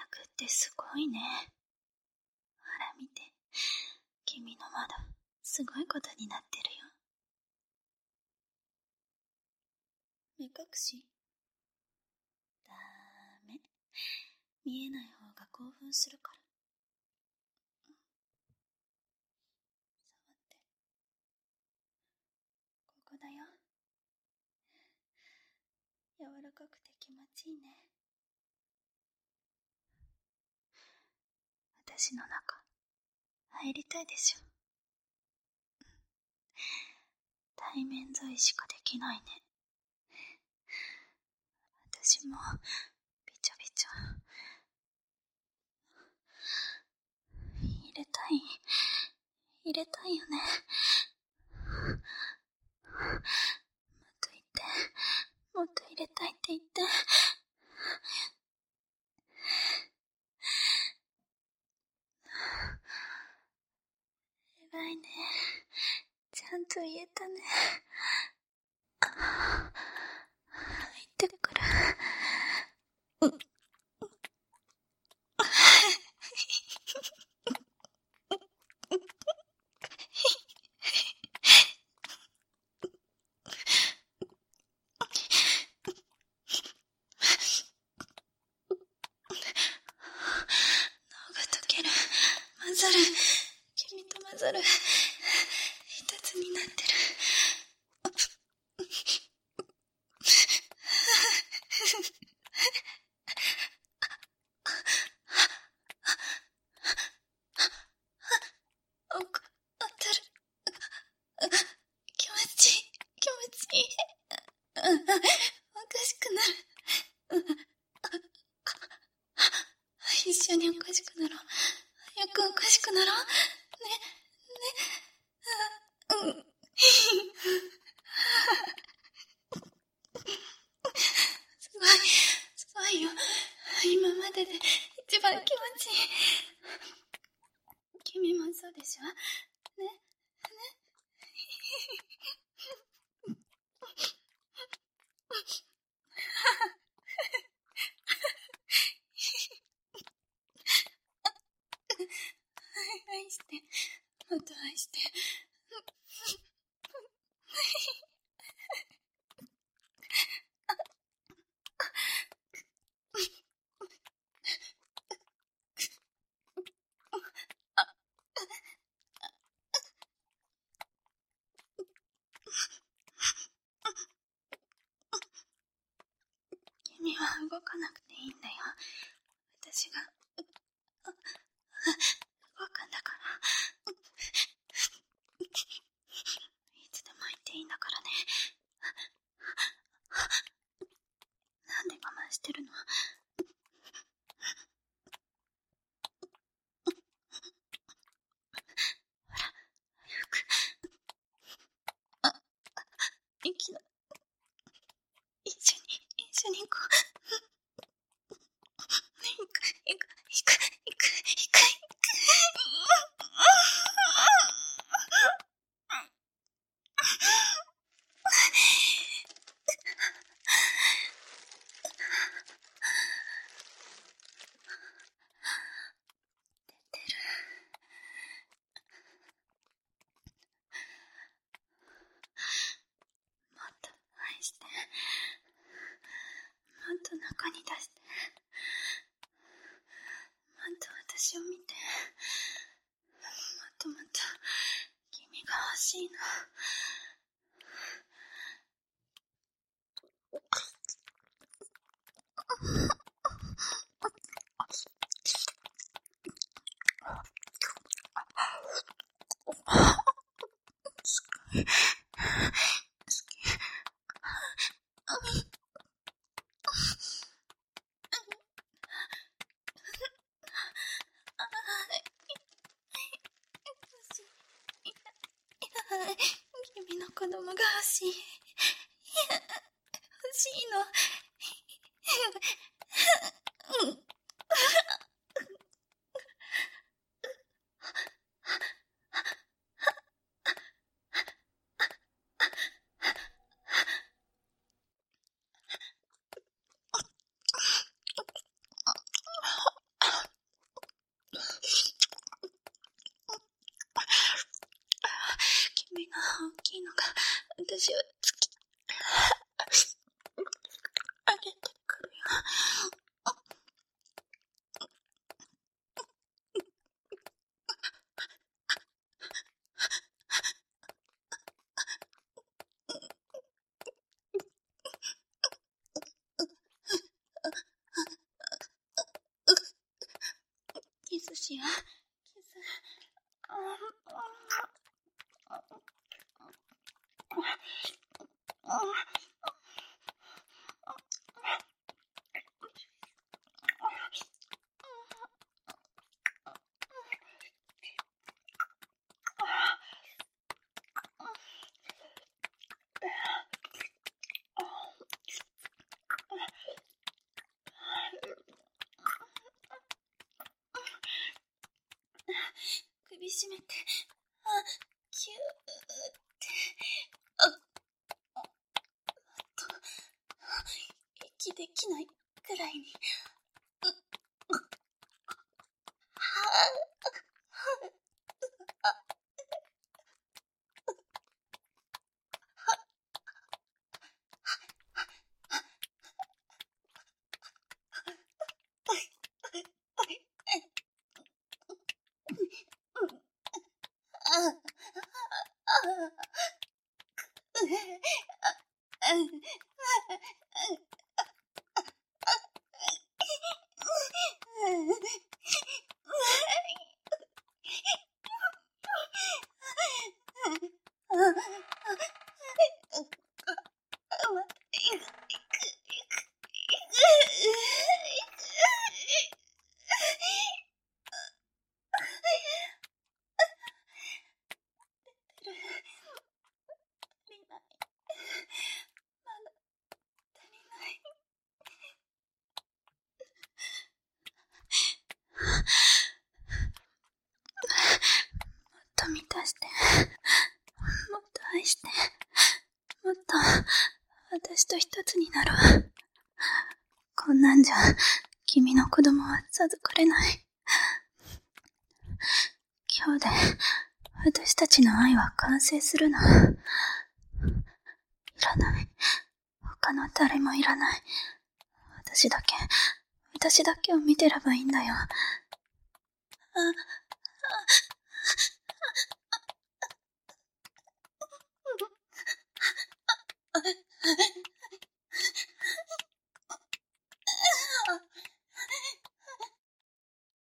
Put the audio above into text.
くってすごいね。ほら見て、君の窓、すごいことになってるよ。目隠し？ダメ。見えない方が興奮するから。触って。ここだよ。柔らかくて気持ちいいね。私の中、入りたいでしょ。対面沿いしかできないね。私もびちょびちょ入れたいよね。もっと入れたいって言って。偉いね。ちゃんと言えたね。行ってくる。混ざる。君と混ざる。一つになってる。当たる。気持ちいい。おかしくなる。一緒におかしくなろう。早くおかしくなろう。すごいよ。今までで一番気持ちいい。君もそうでしょ？ね。愛して、もっと愛して。君は動かなくていいんだよ。私が動くんだから。いつでも言っていいんだからね。なんで我慢してるの？ほら、早く。一緒に行こう。行く。もっと愛して。もっと中に出して。もっと私を見て。もっと君が欲しいの。君の子供が欲しい。欲しいの。 私を突き上げてくるよ。キスしよう。キス。首絞めて、キューって、息できないくらいに、満たして、もっと愛して、もっと私と一つになろう。こんなんじゃ君の子供は授かれない。今日で私たちの愛は完成するの。いらない。他の誰もいらない。私だけを見てればいいんだよ。